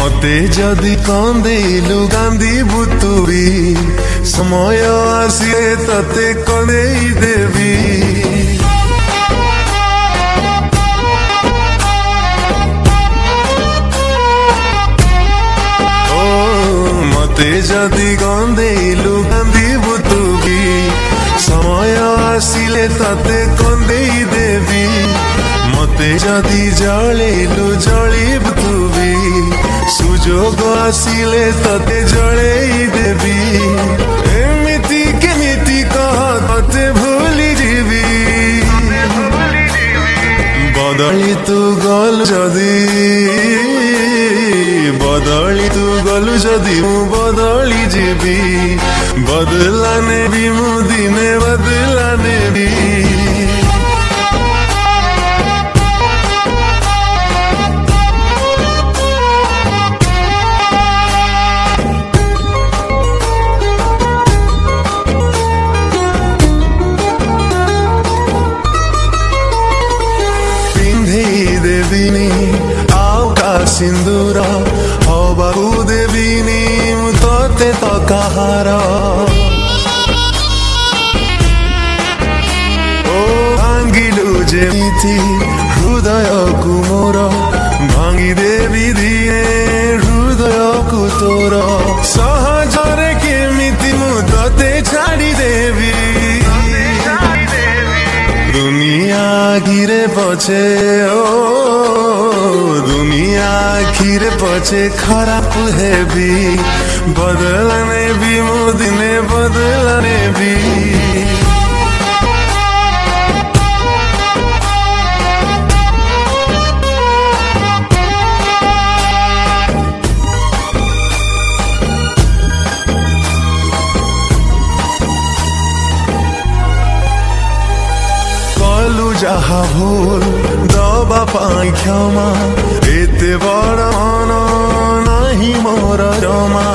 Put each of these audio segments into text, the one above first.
मते जदि कंदेलु कांदिबु तू भी समय आसिले तते कंदेई देवी मते जदि कंदेलु कांदिबु तू भी समय आसिले तते कंदेई देवी मते जदि जळेलु जळिबु तू भी सुजोग आसिले तते जळेई देवी एमिति केमिति कह तते भूली जीवी बदली तू गलु जदि बदली तू गलु जदि मु बदली जीवी बदला नेबी मु दिने बदला नेबी देवीनी आउका सिंदूर हबाऊ देवीनी मुते तो कहार ओ भांगिलु जेमिति हृदय को मोर भांगी देवी दिए हृदय को तोर सहजरे केमिति मुते छाड़ी देवी दुनिया घिरे पछे ओ दुनिया घिरे पछे खराब है भी बदलने भी मुदिने बदलने भी जहा भूल दबा पाई क्षमा एते बड़ मन नहीं मोर जमा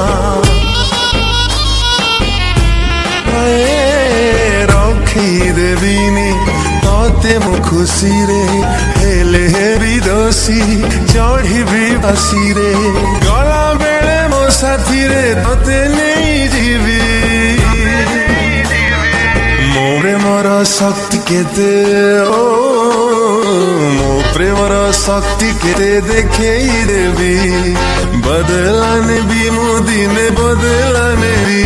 रखी देवीनी तते मु खुशी रे हेले हेरी दोषी चढ़ी भी बसी रे गला बेले मो साथी रे तते नहीं जीवी मोरे मोर शक्ति केते ओ मो प्रेमर शक्ति केते देखेई देवी बदलाने भी मु दिने बदलाने भी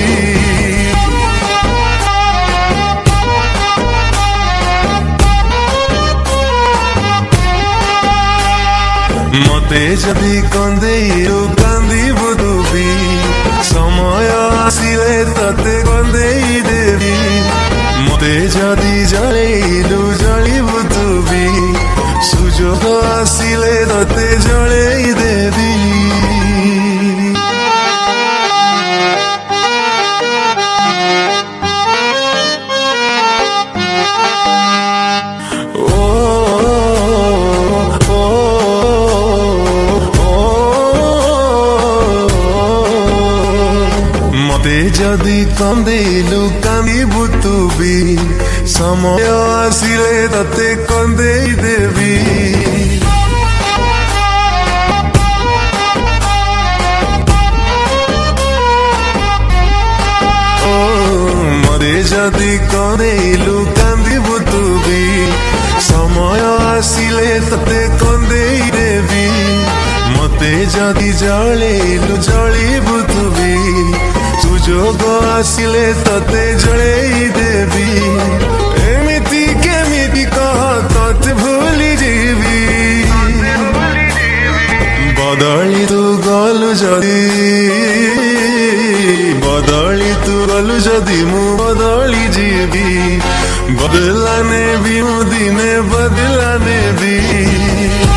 मते जदि कंदेइलु कांदिबु तू भी समय आसिले तते कंदेई देवी मते जदि जळेइलु जळिबु तू भी सुजोग आसिले तते जळेई देवी जदि कंदेइलु कांदिबु तू भी समय आसिले तते कंदेई देवी मते जदि कंदेइलु कांदिबु तू भी समय आसिले तते कंदेई देवी मते जदि जळेइलु जळिबु तू भी सुजोग आसिले तते जळेई देवी एमिति केमिति कह तते भूली जीवी बदली तू गलु जदि बदली तू गलु जदि मु बदली जीवी बदलाने भी मु दिने बदलाने भी